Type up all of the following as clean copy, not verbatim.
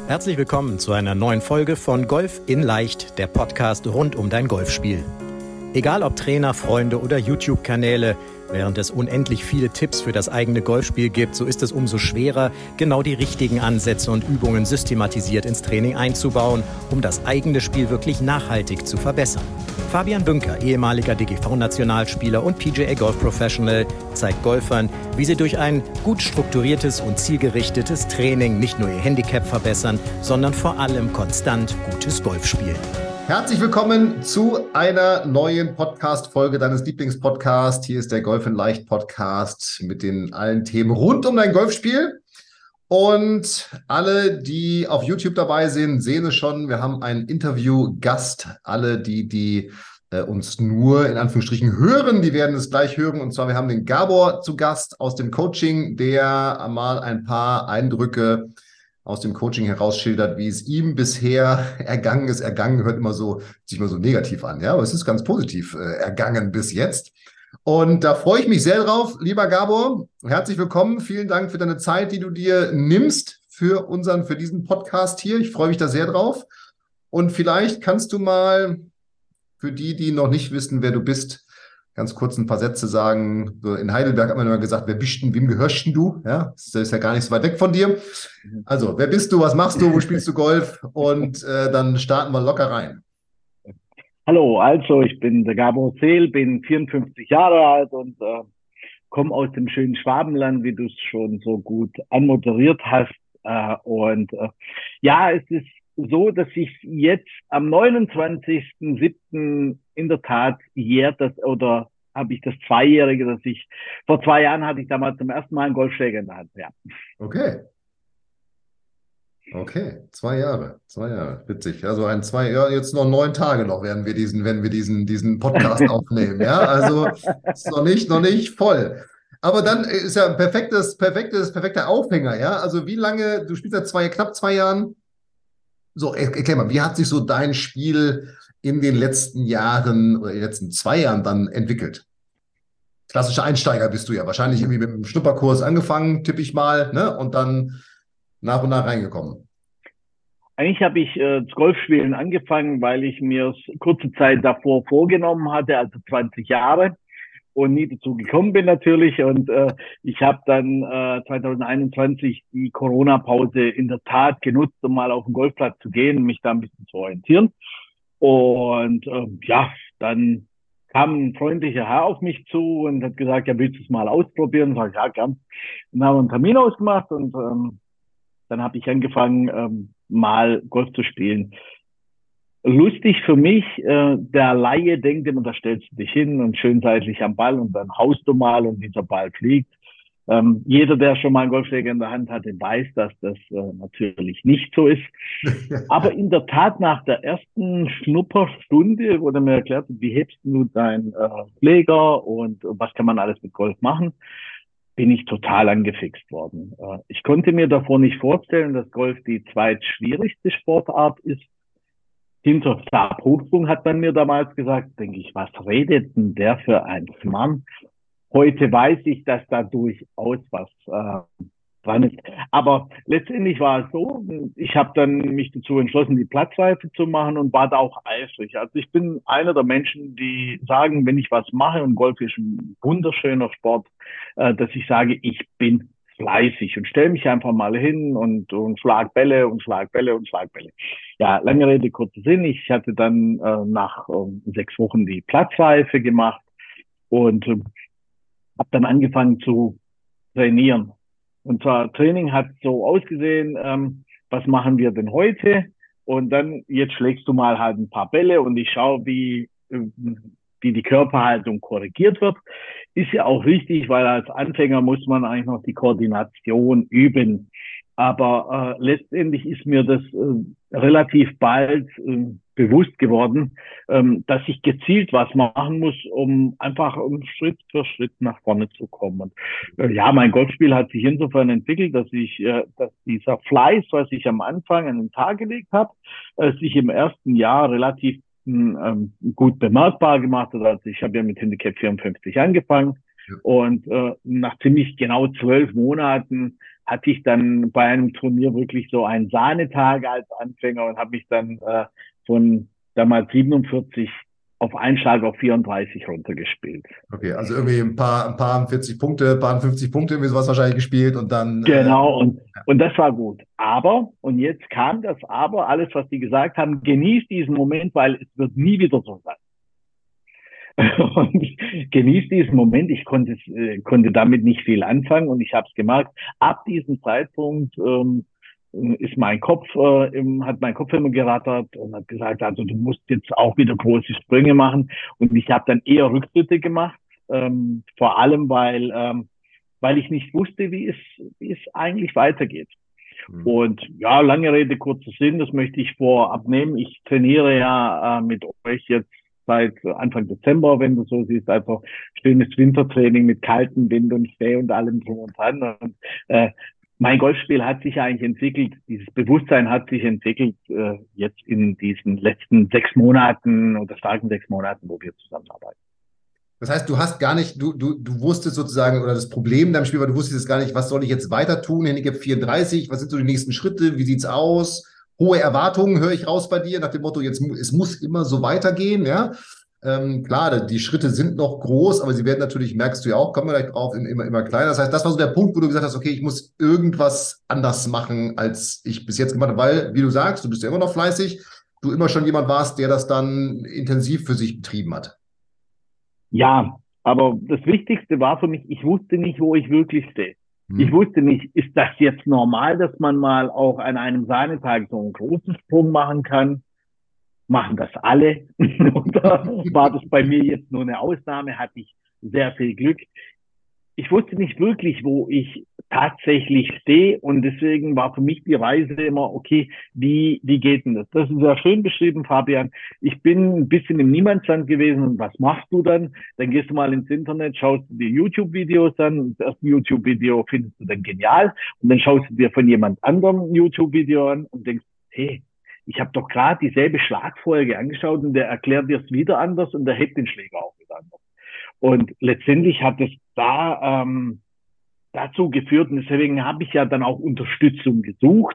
Herzlich willkommen zu einer neuen Folge von Golf in Leicht, der Podcast rund um dein Golfspiel. Egal ob Trainer, Freunde oder YouTube-Kanäle, während es unendlich viele Tipps für das eigene Golfspiel gibt, so ist es umso schwerer, genau die richtigen Ansätze und Übungen systematisiert ins Training einzubauen, um das eigene Spiel wirklich nachhaltig zu verbessern. Fabian Bünker, ehemaliger DGV-Nationalspieler und PGA Golf Professional, zeigt Golfern, wie sie durch ein gut strukturiertes und zielgerichtetes Training nicht nur ihr Handicap verbessern, sondern vor allem konstant gutes Golf spielen. Herzlich willkommen zu einer neuen Podcast-Folge deines Lieblingspodcasts. Hier ist der Golf in Leicht Podcast mit den allen Themen rund um dein Golfspiel. Und alle, die auf YouTube dabei sind, sehen es schon. Wir haben einen Interviewgast. Alle, die uns nur in Anführungsstrichen hören, die werden es gleich hören. Und zwar, wir haben den Gabor zu Gast aus dem Coaching, der mal ein paar Eindrücke aus dem Coaching herausschildert, wie es ihm bisher ergangen ist. Ergangen hört sich immer so negativ an, ja, aber es ist ganz positiv ergangen bis jetzt. Und da freue ich mich sehr drauf, lieber Gabor. Herzlich willkommen. Vielen Dank für deine Zeit, die du dir nimmst für diesen Podcast hier. Ich freue mich da sehr drauf. Und vielleicht kannst du mal für die noch nicht wissen, wer du bist, ganz kurz ein paar Sätze sagen. So in Heidelberg hat man immer gesagt, wer bist denn, wem gehörst denn du? Ja, das ist ja gar nicht so weit weg von dir. Also, wer bist du, was machst du, wo spielst du Golf? Und dann starten wir locker rein. Hallo, also ich bin der Gabor Seel, bin 54 Jahre alt und komme aus dem schönen Schwabenland, wie du es schon so gut anmoderiert hast. Ja, es ist so, dass ich jetzt am 29.07. in der Tat habe ich das Zweijährige, vor 2 Jahren hatte ich damals zum ersten Mal einen Golfschläger in der Hand, ja. Okay, 2 Jahre, witzig. Also jetzt noch 9 Tage noch, wenn wir diesen Podcast aufnehmen, ja. Also ist noch nicht voll. Aber dann ist ja ein perfekter Aufhänger, ja. Also wie lange, du spielst seit knapp 2 Jahren. So, erklär mal, wie hat sich so dein Spiel in den letzten Jahren oder den letzten 2 Jahren dann entwickelt? Klassischer Einsteiger bist du ja. Wahrscheinlich irgendwie mit einem Schnupperkurs angefangen, tippe ich mal, ne? Und dann nach und nach reingekommen. Eigentlich habe ich das Golfspielen angefangen, weil ich mir es kurze Zeit davor vorgenommen hatte, also 20 Jahre. Und nie dazu gekommen bin natürlich. Und ich habe dann 2021 die Corona-Pause in der Tat genutzt, um mal auf den Golfplatz zu gehen, mich da ein bisschen zu orientieren. Und dann kam ein freundlicher Herr auf mich zu und hat gesagt, ja, willst du es mal ausprobieren? Sag ich, ja, gern. Dann haben wir einen Termin ausgemacht und dann habe ich angefangen, mal Golf zu spielen. Lustig für mich, der Laie denkt immer, da stellst du dich hin und schön seitlich am Ball und dann haust du mal und dieser Ball fliegt. Jeder, der schon mal einen Golfschläger in der Hand hatte, weiß, dass das natürlich nicht so ist. Aber in der Tat, nach der ersten Schnupperstunde wurde mir erklärt, wie hebst du deinen Schläger und was kann man alles mit Golf machen, bin ich total angefixt worden. Ich konnte mir davor nicht vorstellen, dass Golf die zweitschwierigste Sportart ist. Hinter Stabhochsprung hat man mir damals gesagt, denke ich, was redet denn der für ein Mann? Heute weiß ich, dass da durchaus was dran ist. Aber letztendlich war es so, ich habe dann mich dazu entschlossen, die Platzreife zu machen und war da auch eifrig. Also ich bin einer der Menschen, die sagen, wenn ich was mache, und Golf ist ein wunderschöner Sport, dass ich sage, ich bin fleißig und stelle mich einfach mal hin und schlag Bälle und schlag Bälle und schlag Bälle. Ja, lange Rede, kurzer Sinn. Ich hatte dann nach 6 Wochen die Platzreife gemacht und habe dann angefangen zu trainieren. Und zwar Training hat so ausgesehen, was machen wir denn heute? Und dann, jetzt schlägst du mal halt ein paar Bälle und ich schaue, wie die Körperhaltung korrigiert wird. Ist ja auch richtig, weil als Anfänger muss man eigentlich noch die Koordination üben. Aber letztendlich ist mir das relativ bald bewusst geworden, dass ich gezielt was machen muss, um einfach Schritt für Schritt nach vorne zu kommen. Und mein Golfspiel hat sich insofern entwickelt, dass dieser Fleiß, was ich am Anfang an den Tag gelegt habe, sich im ersten Jahr relativ gut bemerkbar gemacht hat. Also ich habe ja mit Handicap 54 angefangen und nach ziemlich genau 12 Monaten hatte ich dann bei einem Turnier wirklich so einen Sahnetag als Anfänger und habe mich dann von damals 47 auf einen Schlag auf 34 runtergespielt. Okay, also irgendwie ein paar 40 Punkte, ein paar 50 Punkte, irgendwie sowas wahrscheinlich gespielt und dann. Genau, und das war gut. Aber, und jetzt kam das Aber, alles, was die gesagt haben, genießt diesen Moment, weil es wird nie wieder so sein. Und genießt diesen Moment. Ich konnte damit nicht viel anfangen und ich habe es gemerkt. Ab diesem Zeitpunkt ist hat mein Kopf immer gerattert und hat gesagt, also du musst jetzt auch wieder große Sprünge machen. Und ich habe dann eher Rückschritte gemacht, vor allem weil ich nicht wusste, wie es eigentlich weitergeht. Und ja, lange Rede, kurzer Sinn, das möchte ich vorab nehmen. Ich trainiere ja mit euch jetzt seit Anfang Dezember, wenn du so siehst, einfach schönes Wintertraining mit kaltem Wind und Schnee und allem drum und dran. Und mein Golfspiel hat sich eigentlich entwickelt, dieses Bewusstsein hat sich entwickelt jetzt in diesen letzten 6 Monaten oder starken 6 Monaten, wo wir zusammenarbeiten. Das heißt, du hast gar nicht, du wusstest sozusagen, oder das Problem in deinem Spiel war, du wusstest jetzt gar nicht, was soll ich jetzt weiter tun, Handicap 34, was sind so die nächsten Schritte, wie sieht's aus? Hohe Erwartungen höre ich raus bei dir, nach dem Motto, jetzt, es muss immer so weitergehen, ja. Klar, die Schritte sind noch groß, aber sie werden natürlich, merkst du ja auch, kommen wir gleich drauf, immer kleiner. Das heißt, das war so der Punkt, wo du gesagt hast, okay, ich muss irgendwas anders machen, als ich bis jetzt gemacht habe, weil, wie du sagst, du bist ja immer noch fleißig, du immer schon jemand warst, der das dann intensiv für sich betrieben hat. Ja, aber das Wichtigste war für mich, ich wusste nicht, wo ich wirklich stehe. Ich wusste nicht, ist das jetzt normal, dass man mal auch an einem Sahnetag so einen großen Sprung machen kann? Machen das alle? Oder war das bei mir jetzt nur eine Ausnahme? Hatte ich sehr viel Glück? Ich wusste nicht wirklich, wo ich tatsächlich stehe und deswegen war für mich die Reise immer, okay, wie geht denn das? Das ist ja schön beschrieben, Fabian. Ich bin ein bisschen im Niemandsland gewesen und was machst du dann? Dann gehst du mal ins Internet, schaust du dir YouTube-Videos an. Das erste YouTube-Video findest du dann genial und dann schaust du dir von jemand anderem ein YouTube-Video an und denkst, hey, ich habe doch gerade dieselbe Schlagfolge angeschaut und der erklärt dir es wieder anders und der hebt den Schläger auch wieder anders. Und letztendlich hat es dazu geführt, und deswegen habe ich ja dann auch Unterstützung gesucht,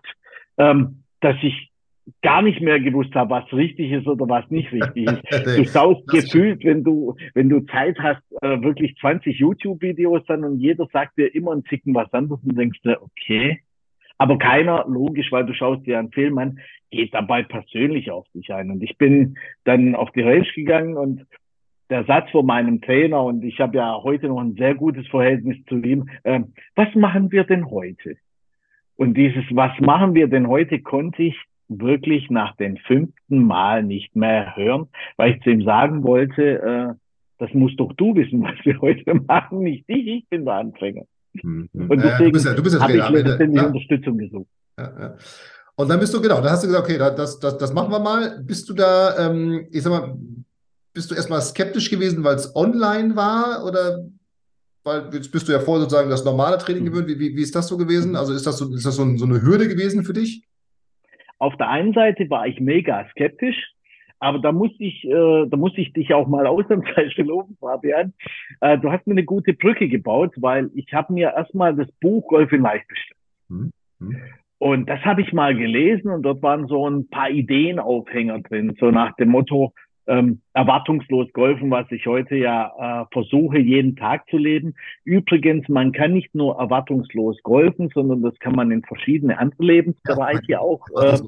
dass ich gar nicht mehr gewusst habe, was richtig ist oder was nicht richtig ist. Du schaust gefühlt, wenn du Zeit hast, wirklich 20 YouTube-Videos dann und jeder sagt dir immer einen Zicken was anderes und denkst du, okay. Aber keiner, logisch, weil du schaust dir einen Film an, geht dabei persönlich auf dich ein. Und ich bin dann auf die Range gegangen und der Satz von meinem Trainer, und ich habe ja heute noch ein sehr gutes Verhältnis zu ihm, was machen wir denn heute? Und dieses, was machen wir denn heute, konnte ich wirklich nach dem 5. Mal nicht mehr hören, weil ich zu ihm sagen wollte, das musst doch du wissen, was wir heute machen, nicht ich bin der Anfänger. Und deswegen du bist habe ich letztendlich Unterstützung gesucht. Ja. Und dann bist du, genau, da hast du gesagt, okay, das machen wir mal. Bist du da, ich sag mal, bist du erstmal skeptisch gewesen, weil es online war? Oder weil jetzt bist du ja vorher sozusagen das normale Training gewöhnt? Wie ist das so gewesen? Also ist das so eine Hürde gewesen für dich? Auf der einen Seite war ich mega skeptisch, aber da muss ich dich auch mal ausnahmsweise loben, Fabian. Du hast mir eine gute Brücke gebaut, weil ich habe mir erstmal das Buch Golf in Leicht bestellt. Und das habe ich mal gelesen und dort waren so ein paar Ideenaufhänger drin, so nach dem Motto, erwartungslos golfen, was ich heute ja versuche, jeden Tag zu leben. Übrigens, man kann nicht nur erwartungslos golfen, sondern das kann man in verschiedene andere Lebensbereiche auch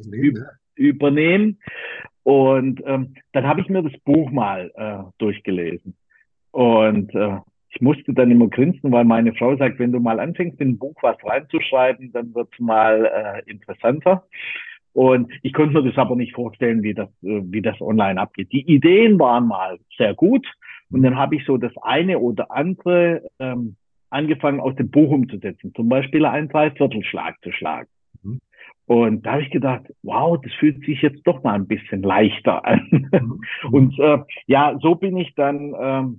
übernehmen. Und dann habe ich mir das Buch mal durchgelesen. Und ich musste dann immer grinsen, weil meine Frau sagt, wenn du mal anfängst, in ein Buch was reinzuschreiben, dann wird es mal interessanter. Und ich konnte mir das aber nicht vorstellen, wie das online abgeht. Die Ideen waren mal sehr gut. Und dann habe ich so das eine oder andere angefangen, aus dem Buch umzusetzen. Zum Beispiel einen Dreiviertelschlag zu schlagen. Und da habe ich gedacht, wow, das fühlt sich jetzt doch mal ein bisschen leichter an. Und ja, so bin ich dann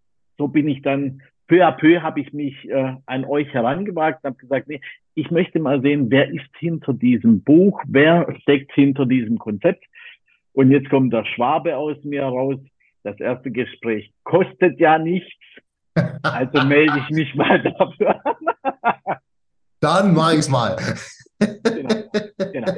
peu à peu habe ich mich an euch herangewagt und habe gesagt, nee, ich möchte mal sehen, wer ist hinter diesem Buch, wer steckt hinter diesem Konzept. Und jetzt kommt der Schwabe aus mir raus. Das erste Gespräch kostet ja nichts, also melde ich mich mal dafür an. Dann mache ich es mal. Genau, genau.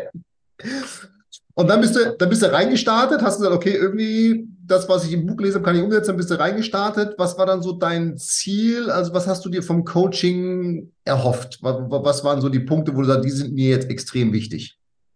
Und dann bist du reingestartet, hast gesagt, okay, irgendwie das, was ich im Buch lese, kann ich umsetzen, dann bist du reingestartet. Was war dann so dein Ziel? Also was hast du dir vom Coaching erhofft? Was waren so die Punkte, wo du sagst, die sind mir jetzt extrem wichtig?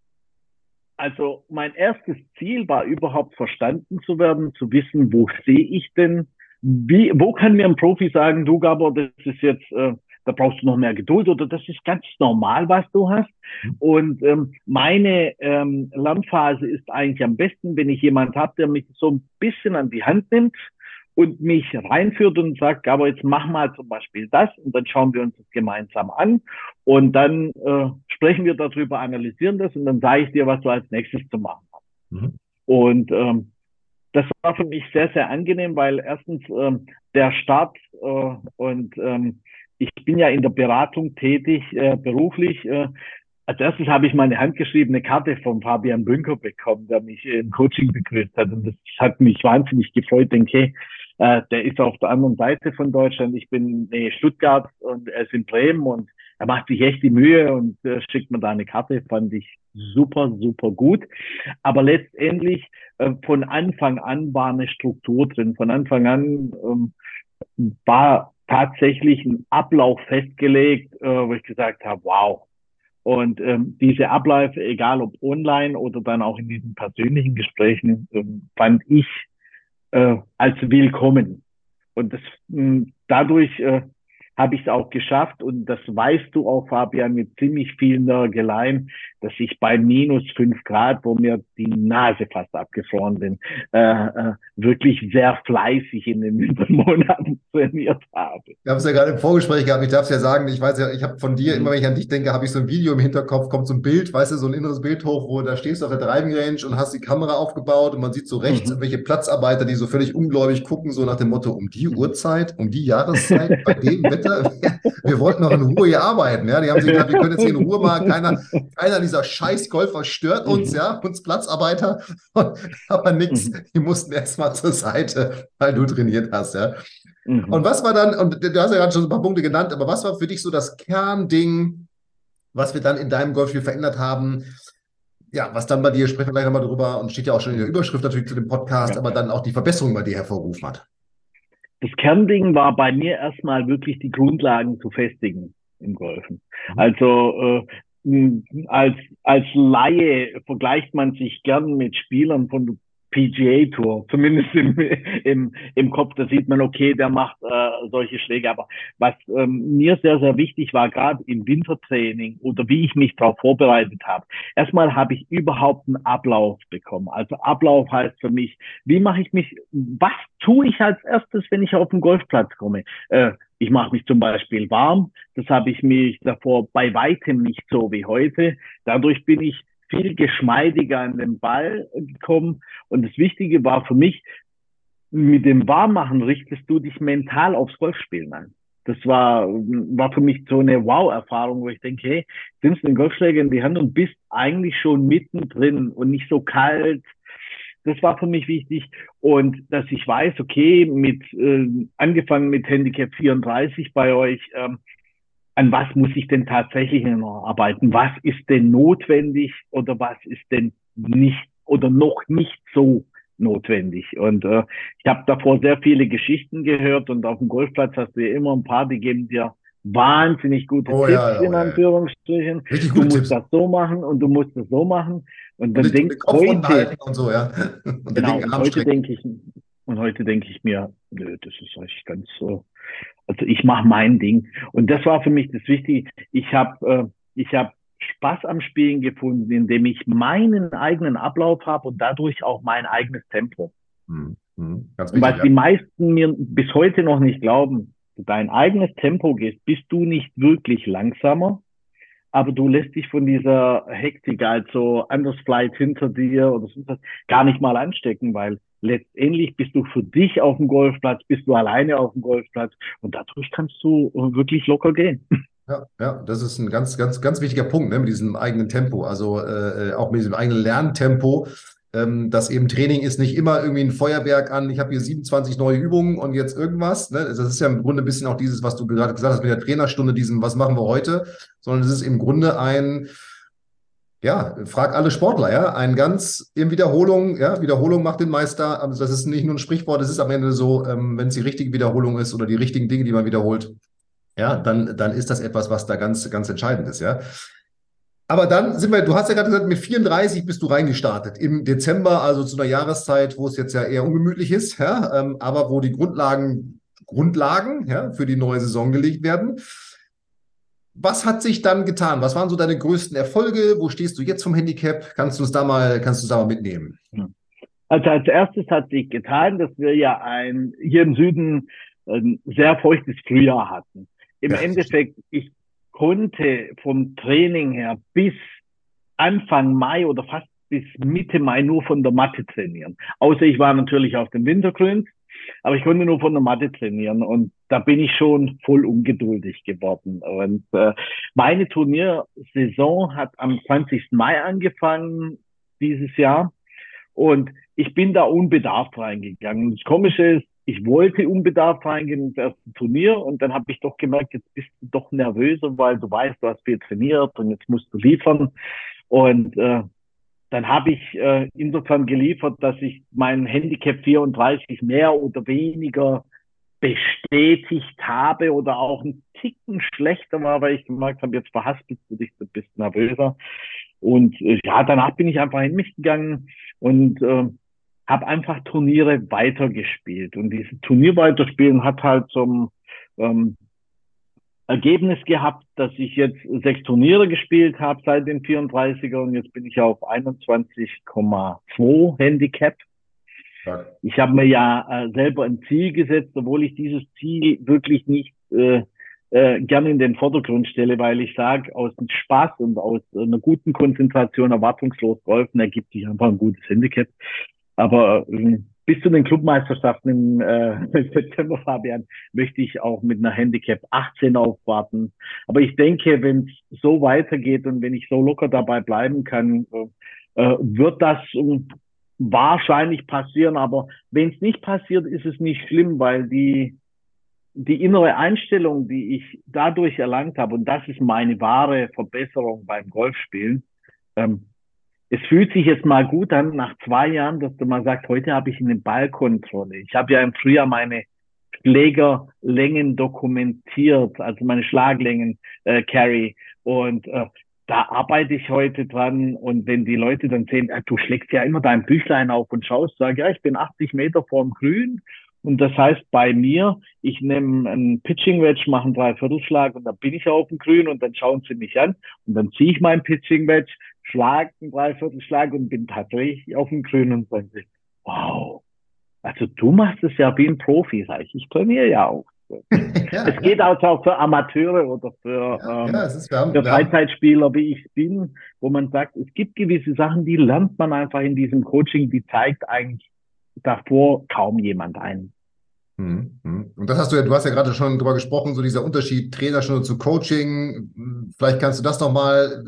Also mein erstes Ziel war überhaupt verstanden zu werden, zu wissen, wo stehe ich denn? Wo kann mir ein Profi sagen, du Gabor, das ist jetzt, da brauchst du noch mehr Geduld oder das ist ganz normal, was du hast. Und meine Lernphase ist eigentlich am besten, wenn ich jemand habe, der mich so ein bisschen an die Hand nimmt und mich reinführt und sagt, aber jetzt mach mal zum Beispiel das und dann schauen wir uns das gemeinsam an und dann sprechen wir darüber, analysieren das und dann sage ich dir, was du als nächstes zu machen hast. Mhm. Und das war für mich sehr, sehr angenehm, weil erstens der Start und ich bin ja in der Beratung tätig, beruflich. Als erstes habe ich meine handgeschriebene Karte von Fabian Bünker bekommen, der mich im Coaching begrüßt hat. Und das hat mich wahnsinnig gefreut. Denke, der ist auf der anderen Seite von Deutschland. Ich bin in Stuttgart und er ist in Bremen und er macht sich echt die Mühe und schickt mir da eine Karte. Fand ich super, super gut. Aber letztendlich von Anfang an war eine Struktur drin. Von Anfang an war tatsächlich ein Ablauf festgelegt, wo ich gesagt habe, wow. Und diese Abläufe, egal ob online oder dann auch in diesen persönlichen Gesprächen, fand ich als willkommen. Und dadurch habe ich es auch geschafft. Und das weißt du auch, Fabian, mit ziemlich vielen Nörgeleien, dass ich bei -5 Grad, wo mir die Nase fast abgefroren bin, wirklich sehr fleißig in den Wintermonaten trainiert habe. Wir haben es ja gerade im Vorgespräch gehabt. Ich darf es ja sagen, ich weiß ja, ich habe von dir, immer wenn ich an dich denke, habe ich so ein Video im Hinterkopf, kommt so ein Bild, weißt du, so ein inneres Bild hoch, wo da stehst du auf der Driving Range und hast die Kamera aufgebaut und man sieht so rechts welche Platzarbeiter, die so völlig ungläubig gucken, so nach dem Motto, um die Uhrzeit, um die Jahreszeit, bei dem Wetter, wir wollten noch in Ruhe hier arbeiten, ja. Die haben sich gedacht, wir können jetzt hier in Ruhe mal, keiner dieser scheiß Golfer stört uns, ja, uns Platzarbeiter, aber nix, die mussten erstmal zur Seite, weil du trainiert hast, ja. Und was war dann, und du hast ja gerade schon ein paar Punkte genannt, aber was war für dich so das Kernding, was wir dann in deinem Golfspiel verändert haben? Ja, was dann bei dir, sprechen wir gleich nochmal drüber und steht ja auch schon in der Überschrift natürlich zu dem Podcast, aber dann auch die Verbesserung bei dir hervorgerufen hat. Das Kernding war bei mir erstmal wirklich die Grundlagen zu festigen im Golfen. Also als Laie vergleicht man sich gern mit Spielern von der PGA Tour, zumindest im Kopf, da sieht man, okay, der macht solche Schläge. Aber was mir sehr, sehr wichtig war, gerade im Wintertraining oder wie ich mich darauf vorbereitet habe, erstmal habe ich überhaupt einen Ablauf bekommen. Also Ablauf heißt für mich, was tue ich als erstes, wenn ich auf den Golfplatz komme? Ich mache mich zum Beispiel warm. Das habe ich mich davor bei weitem nicht so wie heute. Dadurch bin ich viel geschmeidiger an den Ball gekommen. Und das Wichtige war für mich, mit dem Warmmachen richtest du dich mental aufs Golfspielen ein. Das war für mich so eine Wow-Erfahrung, wo ich denke, hey, nimmst den Golfschläger in die Hand und bist eigentlich schon mittendrin und nicht so kalt. Das war für mich wichtig. Und dass ich weiß, okay, angefangen mit Handicap 34 bei euch, an was muss ich denn tatsächlich noch arbeiten? Was ist denn notwendig oder was ist denn nicht oder noch nicht so notwendig? Und ich habe davor sehr viele Geschichten gehört und auf dem Golfplatz hast du ja immer ein paar, die geben dir wahnsinnig gute Tipps, in Anführungsstrichen. Richtig Du gute musst Tipps. das so machen und du musst das so machen. Und dann den Kopf unten halten und so, ja. Und genau, den Arm strecken. heute denke ich mir, nö, das ist eigentlich ganz so. Also ich mache mein Ding. Und das war für mich das Wichtige. Ich habe Spaß am Spielen gefunden, indem ich meinen eigenen Ablauf habe und dadurch auch mein eigenes Tempo. Ganz wichtig, was die meisten mir bis heute noch nicht glauben, dein eigenes Tempo gehst, bist du nicht wirklich langsamer, aber du lässt dich von dieser Hektik, also anders Flight hinter dir oder so, gar nicht mal anstecken, weil letztendlich bist du für dich auf dem Golfplatz, bist du alleine auf dem Golfplatz und dadurch kannst du wirklich locker gehen. Ja, das ist ein ganz, ganz, ganz wichtiger Punkt, ne, mit diesem eigenen Tempo, also auch mit diesem eigenen Lerntempo. dass eben Training ist nicht immer irgendwie ein Feuerwerk an, ich habe hier 27 neue Übungen und jetzt irgendwas. Ne? Das ist ja im Grunde ein bisschen auch dieses, was du gerade gesagt hast mit der Trainerstunde, diesem, was machen wir heute, sondern es ist im Grunde ein, ja, frag alle Sportler, ja, ein ganz in Wiederholung, ja, Wiederholung macht den Meister. Also das ist nicht nur ein Sprichwort, es ist am Ende so, wenn es die richtige Wiederholung ist oder die richtigen Dinge, die man wiederholt, ja, dann ist das etwas, was da ganz, ganz entscheidend ist, ja. Aber dann sind wir, du hast ja gerade gesagt, mit 34 bist du reingestartet im Dezember, also zu einer Jahreszeit, wo es jetzt ja eher ungemütlich ist, ja, aber wo die Grundlagen, ja, für die neue Saison gelegt werden. Was hat sich dann getan? Was waren so deine größten Erfolge? Wo stehst du jetzt vom Handicap? Kannst du uns da mal mitnehmen? Also als erstes hat sich getan, dass wir ja hier im Süden ein sehr feuchtes Frühjahr hatten. Im Endeffekt, ich konnte vom Training her bis Anfang Mai oder fast bis Mitte Mai nur von der Matte trainieren. Außer ich war natürlich auf den Wintergrüns, aber ich konnte nur von der Matte trainieren und da bin ich schon voll ungeduldig geworden. Und meine Turniersaison hat am 20. Mai angefangen dieses Jahr und ich bin da unbedarft reingegangen. Und das Komische ist, ich wollte unbedarft reingehen ins erste Turnier und dann habe ich doch gemerkt, jetzt bist du doch nervöser, weil du weißt, du hast viel trainiert und jetzt musst du liefern. Und dann habe ich insofern geliefert, dass ich mein Handicap 34 mehr oder weniger bestätigt habe oder auch ein Ticken schlechter war, weil ich gemerkt habe, jetzt verhaspelst du dich, du bist nervöser. Und ja, danach bin ich einfach in mich gegangen und habe einfach Turniere weitergespielt. Und dieses Turnier weiterspielen hat halt zum Ergebnis gehabt, dass ich jetzt 6 Turniere gespielt habe seit den 34er und jetzt bin ich auf 21,2 Handicap. Ja. Ich habe mir ja selber ein Ziel gesetzt, obwohl ich dieses Ziel wirklich nicht gerne in den Vordergrund stelle, weil ich sage, aus dem Spaß und aus einer guten Konzentration, erwartungslos Golfen ergibt sich einfach ein gutes Handicap. Aber bis zu den Clubmeisterschaften im September, Fabian, möchte ich auch mit einer Handicap 18 aufwarten. Aber ich denke, wenn es so weitergeht und wenn ich so locker dabei bleiben kann, wird das wahrscheinlich passieren. Aber wenn es nicht passiert, ist es nicht schlimm, weil die innere Einstellung, die ich dadurch erlangt habe, und das ist meine wahre Verbesserung beim Golfspielen, es fühlt sich jetzt mal gut an, nach 2 Jahren, dass du mal sagst, heute habe ich eine Ballkontrolle. Ich habe ja im Frühjahr meine Schlägerlängen dokumentiert, also meine Schlaglängen, Carry. Und da arbeite ich heute dran. Und wenn die Leute dann sehen, du schlägst ja immer dein Büchlein auf und schaust, sag ja, ich bin 80 Meter vorm Grün. Und das heißt bei mir, ich nehme einen Pitching Wedge, mache einen Dreiviertelschlag und dann bin ich auf dem Grün und dann schauen sie mich an und dann ziehe ich meinen Pitching Wedge, schlag einen Dreiviertelschlag und bin tatsächlich auf dem Grün und sagen sie, wow, also du machst es ja wie ein Profi, sag ich trainiere ja auch. Ja, es geht also auch für Amateure oder für Freizeitspieler, wie ich bin, wo man sagt, es gibt gewisse Sachen, die lernt man einfach in diesem Coaching, die zeigt eigentlich davor kaum jemand ein. Und das du hast ja gerade schon drüber gesprochen, so dieser Unterschied Trainerstunde zu Coaching. Vielleicht kannst du das nochmal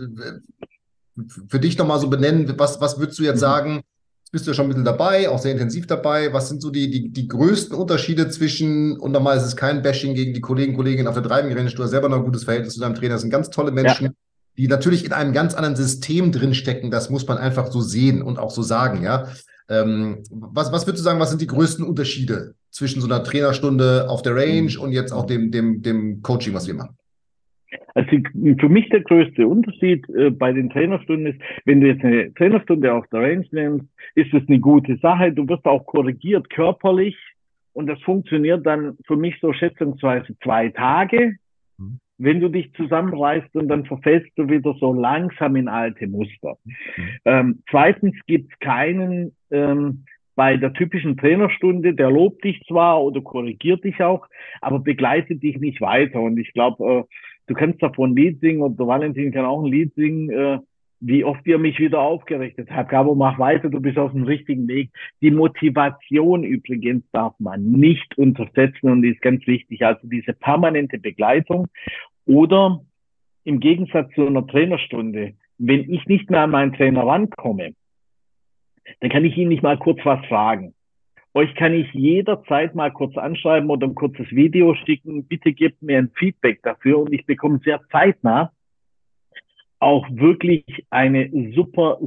für dich nochmal so benennen. Was würdest du jetzt sagen? Jetzt bist du ja schon ein bisschen dabei, auch sehr intensiv dabei. Was sind so die größten Unterschiede zwischen, und nochmal, es ist kein Bashing gegen die Kolleginnen auf der Driving Range. Du hast selber noch ein gutes Verhältnis zu deinem Trainer. Das sind ganz tolle Menschen, die natürlich in einem ganz anderen System drinstecken. Das muss man einfach so sehen und auch so sagen, ja. Was würdest du sagen, was sind die größten Unterschiede zwischen so einer Trainerstunde auf der Range und jetzt auch dem Coaching, was wir machen? Also für mich der größte Unterschied bei den Trainerstunden ist, wenn du jetzt eine Trainerstunde auf der Range nimmst, ist es eine gute Sache. Du wirst auch korrigiert körperlich und das funktioniert dann für mich so schätzungsweise 2 Tage. Wenn du dich zusammenreißt und dann verfällst du wieder so langsam in alte Muster. Zweitens gibt es keinen bei der typischen Trainerstunde, der lobt dich zwar oder korrigiert dich auch, aber begleitet dich nicht weiter. Und ich glaube, du kannst davon ein Lied singen und der Valentin kann auch ein Lied singen, wie oft ihr mich wieder aufgerichtet habt. Gabo, mach weiter, du bist auf dem richtigen Weg. Die Motivation übrigens darf man nicht unterschätzen und die ist ganz wichtig. Also diese permanente Begleitung oder im Gegensatz zu einer Trainerstunde, wenn ich nicht mehr an meinen Trainer rankomme, dann kann ich ihn nicht mal kurz was fragen. Euch kann ich jederzeit mal kurz anschreiben oder ein kurzes Video schicken. Bitte gebt mir ein Feedback dafür und ich bekomme sehr zeitnah auch wirklich eine super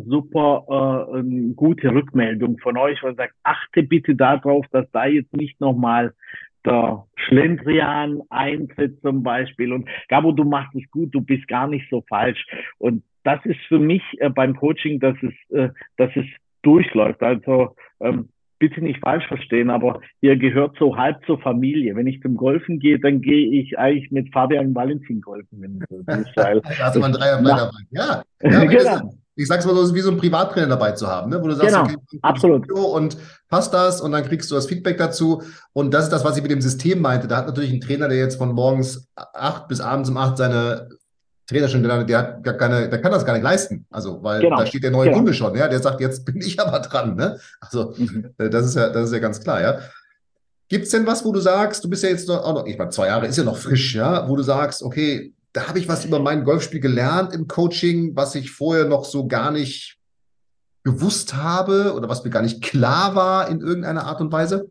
gute Rückmeldung von euch und sagt, achte bitte darauf, dass da jetzt nicht nochmal der Schlendrian eintritt zum Beispiel. Und Gabo, du machst es gut, du bist gar nicht so falsch. Und das ist für mich beim Coaching, dass es durchläuft. Also bitte nicht falsch verstehen, aber ihr gehört so halb zur Familie. Wenn ich zum Golfen gehe, dann gehe ich eigentlich mit Fabian Valentin golfen, wenn du so willst, weil Da hast du mal einen Dreier dabei. Ja, genau, ich sag's mal so, es ist wie so ein Privattrainer dabei zu haben, ne? Wo du sagst, genau, okay, absolut. und passt das und dann kriegst du das Feedback dazu. Und das ist das, was ich mit dem System meinte. Da hat natürlich ein Trainer, der jetzt von morgens 8 bis abends um 8 seine Trainerstunde gelernt, der hat der kann das gar nicht leisten. Also, weil da steht der neue Kunde schon, ja, der sagt, jetzt bin ich aber dran, ne? Also, das ist ja ganz klar, ja. Gibt es denn was, wo du sagst, du bist ja jetzt auch noch, ich meine, 2 Jahre ist ja noch frisch, ja, wo du sagst, okay, da habe ich was über mein Golfspiel gelernt im Coaching, was ich vorher noch so gar nicht gewusst habe oder was mir gar nicht klar war in irgendeiner Art und Weise?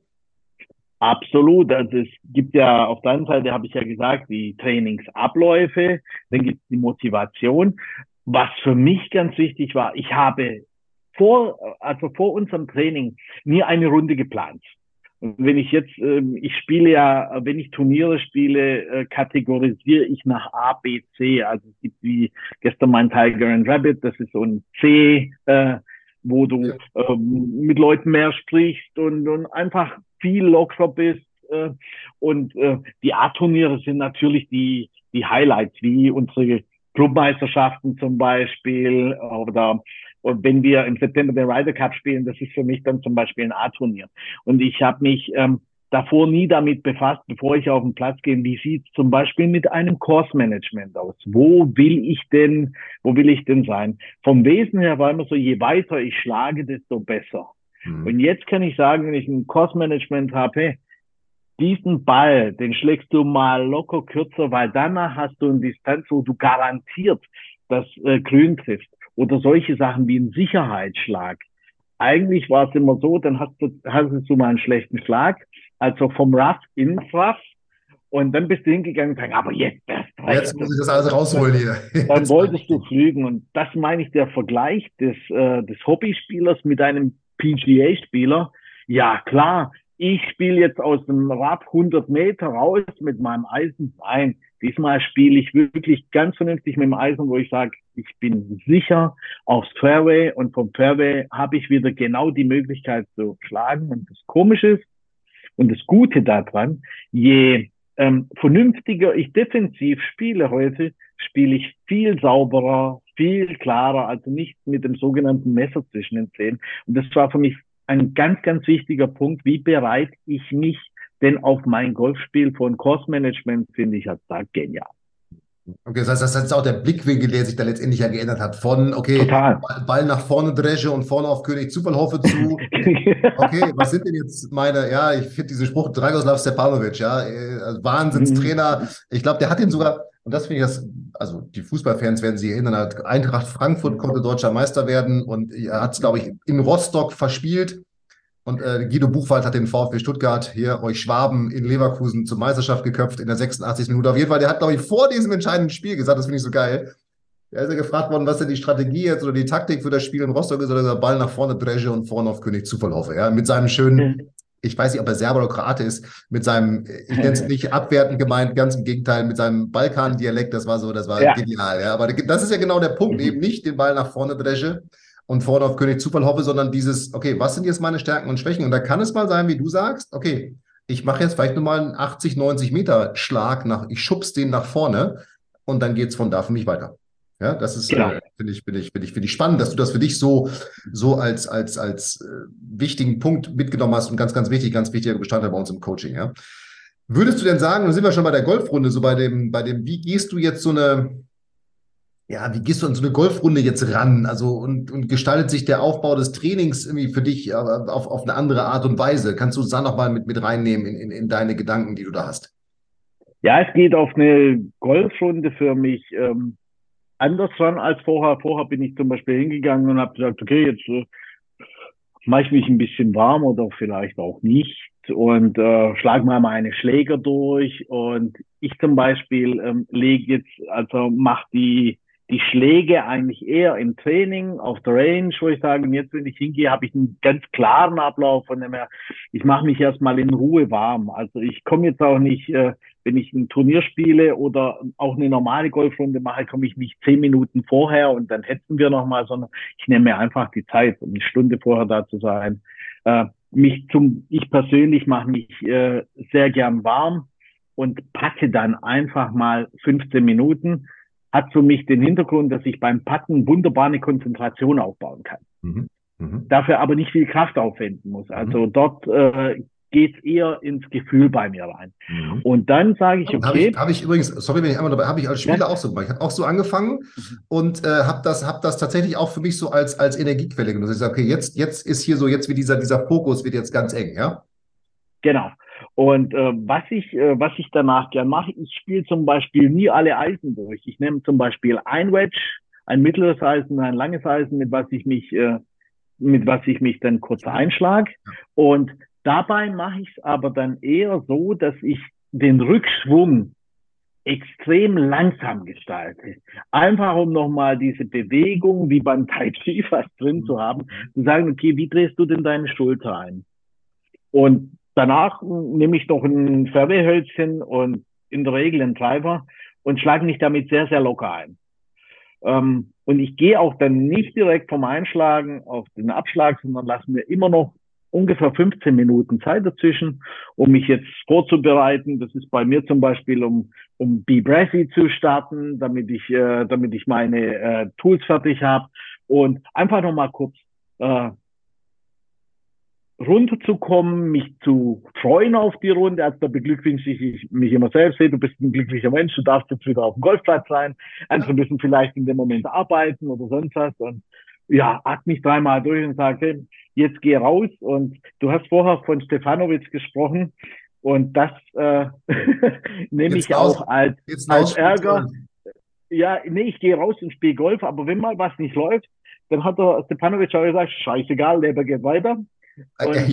Absolut. Also es gibt ja auf der einen Seite, habe ich ja gesagt, die Trainingsabläufe, dann gibt es die Motivation. Was für mich ganz wichtig war, ich habe vor unserem Training mir eine Runde geplant. Und wenn ich jetzt, ich spiele ja, wenn ich Turniere spiele, kategorisiere ich nach A, B, C. Also es gibt wie gestern mein Tiger and Rabbit, das ist so ein C, wo du mit Leuten mehr sprichst und einfach viel lockerer bist. Und die A-Turniere sind natürlich die Highlights, wie unsere Clubmeisterschaften zum Beispiel oder und wenn wir im September den Ryder Cup spielen, das ist für mich dann zum Beispiel ein A-Turnier. Und ich habe mich davor nie damit befasst, bevor ich auf den Platz gehe, wie sieht es zum Beispiel mit einem Course-Management aus? Wo will ich denn sein? Vom Wesen her war immer so, je weiter ich schlage, desto besser. Und jetzt kann ich sagen, wenn ich ein Course-Management habe, hey, diesen Ball, den schlägst du mal locker kürzer, weil danach hast du eine Distanz, wo du garantiert das Grün triffst. Oder solche Sachen wie ein Sicherheitsschlag. Eigentlich war es immer so, dann hast du mal einen schlechten Schlag, also vom Rough ins Rough. Und dann bist du hingegangen und sagst, aber jetzt muss ich das alles rausholen hier. Dann wolltest du flügen. Und das meine ich, der Vergleich des Hobbyspielers mit einem PGA-Spieler. Ja, klar, ich spiele jetzt aus dem Rough 100 Meter raus mit meinem Eisen. Nein, diesmal spiele ich wirklich ganz vernünftig mit dem Eisen, wo ich sage, ich bin sicher aufs Fairway und vom Fairway habe ich wieder genau die Möglichkeit zu schlagen. Und das Komische ist und das Gute daran, je vernünftiger ich defensiv spiele heute, spiele ich viel sauberer, viel klarer, also nicht mit dem sogenannten Messer zwischen den Zähnen. Und das war für mich ein ganz, ganz wichtiger Punkt, wie bereit ich mich denn auf mein Golfspiel von Course Management, finde ich, als da genial. Okay, das ist auch der Blickwinkel, der sich da letztendlich ja geändert hat. Von, okay, Total. Ball nach vorne dresche und vorne auf König Zufall hoffe zu. Okay, was sind denn jetzt ich finde diesen Spruch, Dragoslav Stepanovic, ja, also Wahnsinnstrainer. Ich glaube, der hat ihn sogar, und das finde ich also die Fußballfans werden sich erinnern, Eintracht Frankfurt konnte deutscher Meister werden und er hat es, glaube ich, in Rostock verspielt. Und Guido Buchwald hat den VfB Stuttgart, hier euch Schwaben in Leverkusen zur Meisterschaft geköpft in der 86. Minute. Auf jeden Fall, der hat, glaube ich, vor diesem entscheidenden Spiel gesagt, das finde ich so geil. Da ist ja gefragt worden, was denn die Strategie jetzt oder die Taktik für das Spiel in Rostock ist, oder der Ball nach vorne dresche und vorne auf König Zufall hoffe. Ja? Mit seinem schönen, ich weiß nicht, ob er Serber oder Kroate ist, mit seinem, ich nenne es nicht abwertend gemeint, ganz im Gegenteil, mit seinem Balkan-Dialekt, das war genial. Ja? Aber das ist ja genau der Punkt, eben nicht den Ball nach vorne dresche und vorne auf König Zufall hoffe, sondern dieses, okay, was sind jetzt meine Stärken und Schwächen? Und da kann es mal sein, wie du sagst, okay, ich mache jetzt vielleicht nur mal einen 80, 90 Meter Schlag ich schubs den nach vorne und dann geht es von da für mich weiter. Ja, das ist, finde ich spannend, dass du das für dich so als wichtigen Punkt mitgenommen hast und ganz, ganz wichtiger Bestandteil bei uns im Coaching, ja. Würdest du denn sagen, da sind wir schon bei der Golfrunde, so bei dem, wie gehst du jetzt wie gehst du an so eine Golfrunde jetzt ran? Also und gestaltet sich der Aufbau des Trainings irgendwie für dich auf eine andere Art und Weise? Kannst du es da nochmal mit reinnehmen in deine Gedanken, die du da hast? Ja, es geht auf eine Golfrunde für mich anders ran als vorher. Vorher bin ich zum Beispiel hingegangen und habe gesagt, okay, jetzt mache ich mich ein bisschen warm oder vielleicht auch nicht und schlage mal meine Schläger durch. Und ich zum Beispiel lege jetzt, also mache die Schläge eigentlich eher im Training auf der Range, wo ich sage, und jetzt, wenn ich hingehe, habe ich einen ganz klaren Ablauf von dem her. Ich mache mich erstmal in Ruhe warm. Also ich komme jetzt auch nicht, wenn ich ein Turnier spiele oder auch eine normale Golfrunde mache, komme ich nicht 10 Minuten vorher und dann hetzen wir nochmal, sondern ich nehme mir einfach die Zeit, um eine Stunde vorher da zu sein. Ich persönlich mache mich sehr gern warm und packe dann einfach mal 15 Minuten. Hat für mich den Hintergrund, dass ich beim Putten wunderbar eine Konzentration aufbauen kann. Mhm. Mhm. Dafür aber nicht viel Kraft aufwenden muss. Also dort geht es eher ins Gefühl bei mir rein. Mhm. Und dann sage ich, okay. Habe ich übrigens, sorry, wenn ich einmal dabei, habe ich als Spieler Ja. auch so gemacht. Ich habe auch so angefangen und habe das tatsächlich auch für mich so als Energiequelle genutzt. Ich sage, okay, jetzt ist hier so, jetzt wie dieser Fokus wird jetzt ganz eng, ja? Genau. Und was ich danach gern mache, ich spiele zum Beispiel nie alle Eisen durch. Ich nehme zum Beispiel ein Wedge, ein mittleres Eisen, ein langes Eisen, mit was ich mich dann kurz einschlage. Und dabei mache ich es aber dann eher so, dass ich den Rückschwung extrem langsam gestalte. Einfach um nochmal diese Bewegung wie beim Tai Chi fast drin zu haben, zu sagen, okay, wie drehst du denn deine Schulter ein? Und danach nehme ich noch ein Fairway-Hölzchen und in der Regel einen Driver und schlage mich damit sehr, sehr locker ein. Und ich gehe auch dann nicht direkt vom Einschlagen auf den Abschlag, sondern lasse mir immer noch ungefähr 15 Minuten Zeit dazwischen, um mich jetzt vorzubereiten. Das ist bei mir zum Beispiel, um Be Brassy zu starten, damit ich meine Tools fertig habe und einfach nochmal kurz runterzukommen, mich zu freuen auf die Runde. Also da beglückwünsche ich mich immer selbst. Hey, du bist ein glücklicher Mensch, du darfst jetzt wieder auf dem Golfplatz sein. Andere müssen vielleicht in dem Moment arbeiten oder sonst was. Und ja, atme mich 3-mal durch und sage, hey, jetzt geh raus. Und du hast vorher von Stefanovic gesprochen. Und das nehme ich auch als Ärger. Ja, nee, ich gehe raus und spiele Golf. Aber wenn mal was nicht läuft, dann hat der Stefanovic auch gesagt, scheißegal, Leben geht weiter. Und,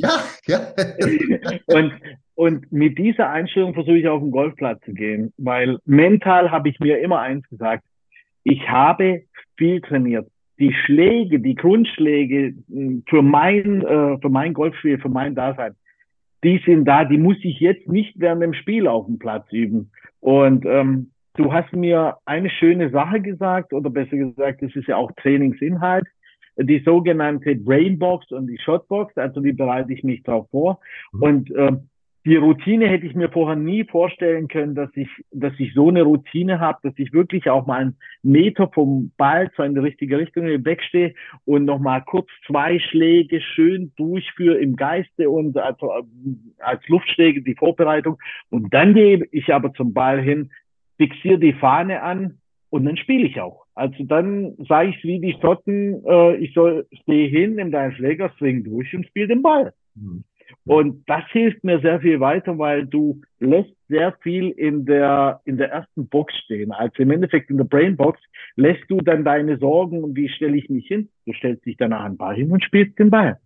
und mit dieser Einstellung versuche ich auf den Golfplatz zu gehen, weil mental habe ich mir immer eins gesagt, ich habe viel trainiert. Die Schläge, die Grundschläge für mein Golfspiel, für mein Dasein, die sind da, die muss ich jetzt nicht während dem Spiel auf dem Platz üben. Und du hast mir eine schöne Sache gesagt, oder besser gesagt, das ist ja auch Trainingsinhalt, die sogenannte Brainbox und die Shotbox, also die bereite ich mich drauf vor. Und die Routine hätte ich mir vorher nie vorstellen können, dass ich so eine Routine habe, dass ich wirklich auch mal einen Meter vom Ball so in die richtige Richtung wegstehe und nochmal kurz 2 Schläge schön durchführe im Geiste und also als Luftschläge die Vorbereitung. Und dann gehe ich aber zum Ball hin, fixiere die Fahne an und dann spiele ich auch. Also dann sage ich wie die Schotten, stehe hin, nimm deinen Schläger, swing durch und spiel den Ball. Und das hilft mir sehr viel weiter, weil du lässt sehr viel in der ersten Box stehen. Also im Endeffekt in der Brainbox lässt du dann deine Sorgen und wie stelle ich mich hin? Du stellst dich danach einen Ball hin und spielst den Ball.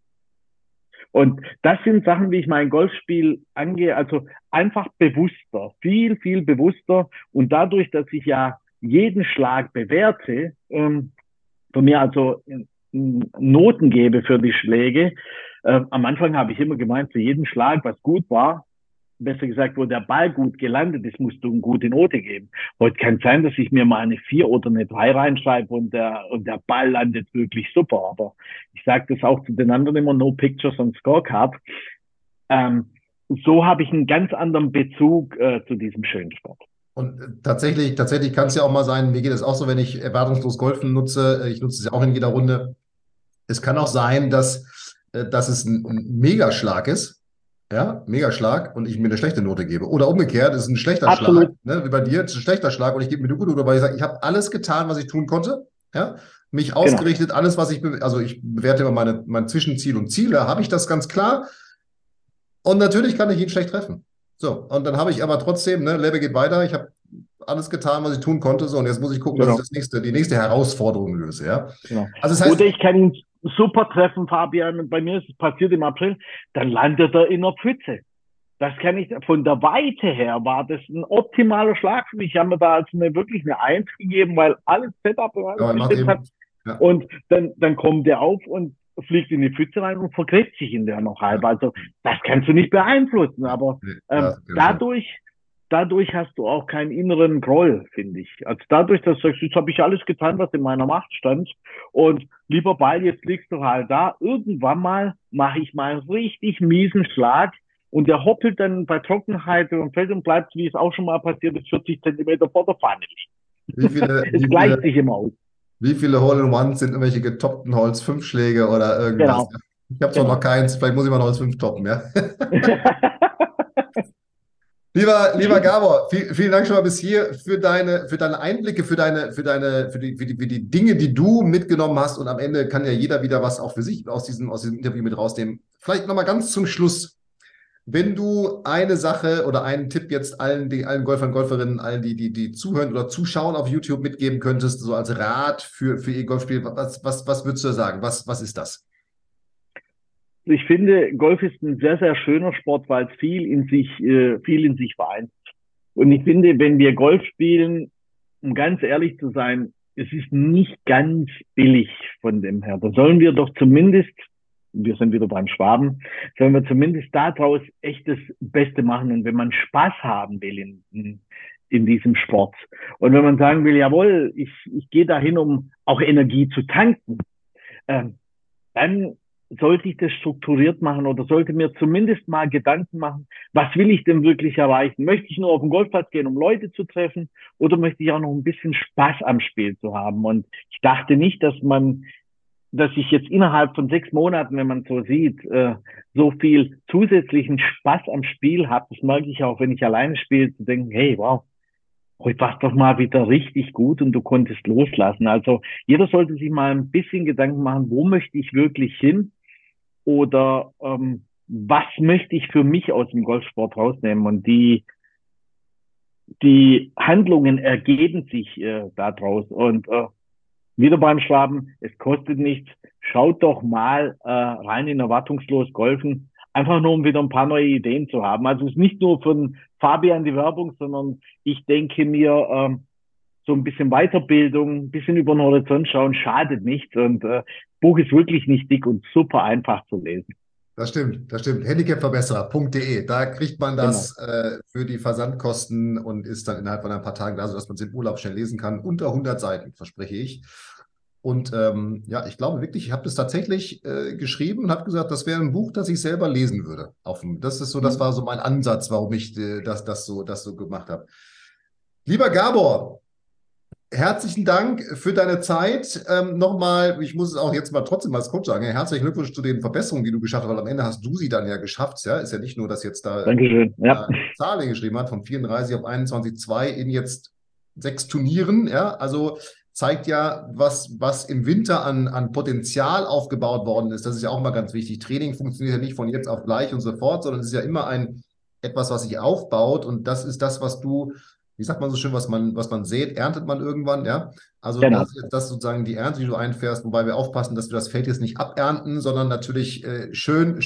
Und das sind Sachen, wie ich mein Golfspiel angehe, also einfach bewusster, viel, viel bewusster. Und dadurch, dass ich ja jeden Schlag bewerte, von mir also Noten gebe für die Schläge. Am Anfang habe ich immer gemeint, für jeden Schlag, was gut war, besser gesagt, wo der Ball gut gelandet ist, musst du eine gute Note geben. Heute kann es sein, dass ich mir mal eine 4 oder eine 3 reinschreibe und der Ball landet wirklich super. Aber ich sage das auch zu den anderen immer, no pictures on scorecard. So habe ich einen ganz anderen Bezug zu diesem schönen Sport. Und tatsächlich kann es ja auch mal sein, mir geht es auch so, wenn ich erwartungslos Golfen nutze, ich nutze es ja auch in jeder Runde. Es kann auch sein, dass es ein Megaschlag ist, ja, Megaschlag, und ich mir eine schlechte Note gebe. Oder umgekehrt, es ist ein schlechter Schlag, ne, wie bei dir, es ist ein schlechter Schlag und ich gebe mir eine gute Note, weil ich sage, ich habe alles getan, was ich tun konnte, ja, mich ausgerichtet, alles, was ich bewerte immer mein Zwischenziel und Ziele, habe ich das ganz klar. Und natürlich kann ich ihn schlecht treffen. So, und dann habe ich aber trotzdem, ne, Leben geht weiter, ich habe alles getan, was ich tun konnte, so, und jetzt muss ich gucken, dass ich die nächste Herausforderung löse, ja. Genau. Also das heißt, oder ich kann ihn super treffen, Fabian, bei mir ist es passiert im April, dann landet er in der Pfütze. Das kann ich, von der Weite her war das ein optimaler Schlag für mich. Ich habe mir da also wirklich eine 1 gegeben, weil alles Setup und alles gestimmt hat. Ja. Und dann kommt der auf und fliegt in die Pfütze rein und vergräbt sich in der noch halb. Also das kannst du nicht beeinflussen, aber dadurch hast du auch keinen inneren Groll, finde ich. Also dadurch, dass du sagst, jetzt habe ich alles getan, was in meiner Macht stand und lieber Ball, jetzt liegst du halt da. Irgendwann mal mache ich mal einen richtig miesen Schlag und der hoppelt dann bei Trockenheit und fällt und bleibt, wie es auch schon mal passiert ist, 40 Zentimeter vor der Fahne. Es gleicht sich immer aus. Wie viele Hole-in-Ones sind irgendwelche getoppten Holz 5-Schläge oder irgendwas? Genau. Ich habe zwar noch keins, vielleicht muss ich mal Holz 5 toppen, ja. Lieber Gabor, vielen Dank schon mal bis hier für deine Einblicke, für die Dinge, die du mitgenommen hast. Und am Ende kann ja jeder wieder was auch für sich aus diesem Interview mit rausnehmen. Vielleicht nochmal ganz zum Schluss. Wenn du eine Sache oder einen Tipp jetzt allen Golfern, Golferinnen, allen, die zuhören oder zuschauen auf YouTube mitgeben könntest, so als Rat für ihr Golfspiel, was würdest du sagen? Was ist das? Ich finde, Golf ist ein sehr, sehr schöner Sport, weil es viel in sich vereint. Und ich finde, wenn wir Golf spielen, um ganz ehrlich zu sein, es ist nicht ganz billig von dem her. Da sollen wir doch zumindest, wir sind wieder beim Schwaben, sollen wir zumindest daraus echt das Beste machen. Und wenn man Spaß haben will in diesem Sport und wenn man sagen will, jawohl, ich gehe dahin, um auch Energie zu tanken, dann sollte ich das strukturiert machen oder sollte mir zumindest mal Gedanken machen, was will ich denn wirklich erreichen? Möchte ich nur auf den Golfplatz gehen, um Leute zu treffen, oder möchte ich auch noch ein bisschen Spaß am Spiel zu haben? Und ich dachte nicht, dass ich jetzt innerhalb von 6 Monaten, wenn man so sieht, so viel zusätzlichen Spaß am Spiel habe. Das merke ich auch, wenn ich alleine spiele, zu denken, hey, wow, heute war es doch mal wieder richtig gut und du konntest loslassen. Also jeder sollte sich mal ein bisschen Gedanken machen, wo möchte ich wirklich hin? Oder was möchte ich für mich aus dem Golfsport rausnehmen? Und die Handlungen ergeben sich daraus. Und wieder beim Schwaben, es kostet nichts. Schaut doch mal rein in erwartungslos Golfen. Einfach nur, um wieder ein paar neue Ideen zu haben. Also es ist nicht nur von Fabian die Werbung, sondern ich denke mir, so ein bisschen Weiterbildung, ein bisschen über den Horizont schauen, schadet nichts. Und Buch ist wirklich nicht dick und super einfach zu lesen. Das stimmt. Handicapverbesserer.de. Da kriegt man das für die Versandkosten und ist dann innerhalb von ein paar Tagen da, sodass man es im Urlaub schnell lesen kann. Unter 100 Seiten, verspreche ich. Und ich glaube wirklich, ich habe das tatsächlich geschrieben und habe gesagt, das wäre ein Buch, das ich selber lesen würde. Das war so mein Ansatz, warum ich das so gemacht habe. Lieber Gabor, herzlichen Dank für deine Zeit. Nochmal, ich muss es auch jetzt mal trotzdem als Coach sagen, herzlichen Glückwunsch zu den Verbesserungen, die du geschafft hast, weil am Ende hast du sie dann ja geschafft. Ja? Ist ja nicht nur, dass jetzt da Zahlen geschrieben hat, von 34 auf 21,2 in jetzt 6 Turnieren. Ja? Also zeigt ja, was im Winter an Potenzial aufgebaut worden ist. Das ist ja auch mal ganz wichtig. Training funktioniert ja nicht von jetzt auf gleich und so fort, sondern es ist ja immer etwas, was sich aufbaut. Und das ist das, was du, wie sagt man so schön, was man sät, erntet man irgendwann, ja. Also genau. Das ist jetzt das sozusagen die Ernte, die du einfährst, wobei wir aufpassen, dass wir das Feld jetzt nicht abernten, sondern natürlich schön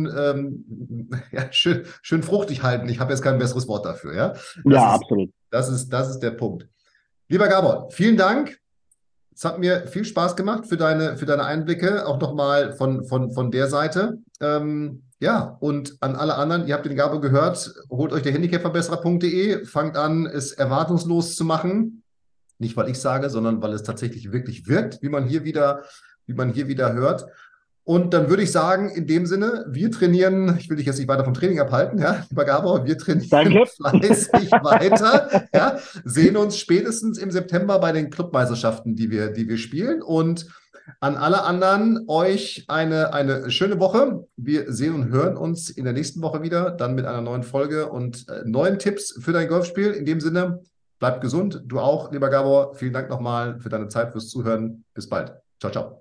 fruchtig halten. Ich habe jetzt kein besseres Wort dafür, ja. Absolut. Das ist der Punkt. Lieber Gabor, vielen Dank. Es hat mir viel Spaß gemacht für deine Einblicke, auch nochmal von der Seite. Und an alle anderen, ihr habt den Gabor gehört, holt euch der Handicapverbesserer.de, fangt an, es erwartungslos zu machen. Nicht, weil ich sage, sondern weil es tatsächlich wirklich wirkt, wie man hier wieder hört. Und dann würde ich sagen, in dem Sinne, wir trainieren, ich will dich jetzt nicht weiter vom Training abhalten, ja, lieber Gabor, wir trainieren fleißig weiter, ja, sehen uns spätestens im September bei den Clubmeisterschaften, die wir spielen. Und an alle anderen euch eine schöne Woche. Wir sehen und hören uns in der nächsten Woche wieder, dann mit einer neuen Folge und neuen Tipps für dein Golfspiel. In dem Sinne, bleibt gesund, du auch, lieber Gabor. Vielen Dank nochmal für deine Zeit, fürs Zuhören. Bis bald. Ciao, ciao.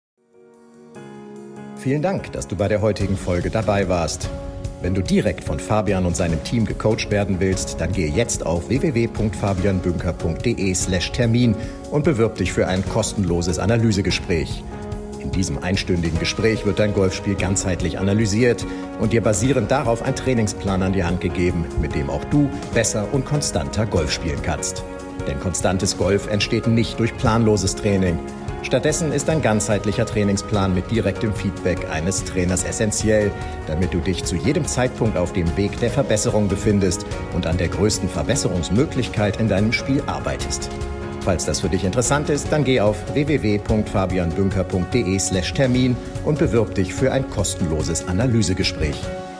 Vielen Dank, dass du bei der heutigen Folge dabei warst. Wenn du direkt von Fabian und seinem Team gecoacht werden willst, dann gehe jetzt auf www.fabianbünker.de/Termin und bewirb dich für ein kostenloses Analysegespräch. In diesem einstündigen Gespräch wird dein Golfspiel ganzheitlich analysiert und dir basierend darauf ein Trainingsplan an die Hand gegeben, mit dem auch du besser und konstanter Golf spielen kannst. Denn konstantes Golf entsteht nicht durch planloses Training. Stattdessen ist ein ganzheitlicher Trainingsplan mit direktem Feedback eines Trainers essentiell, damit du dich zu jedem Zeitpunkt auf dem Weg der Verbesserung befindest und an der größten Verbesserungsmöglichkeit in deinem Spiel arbeitest. Falls das für dich interessant ist, dann geh auf www.fabianbünker.de/Termin und bewirb dich für ein kostenloses Analysegespräch.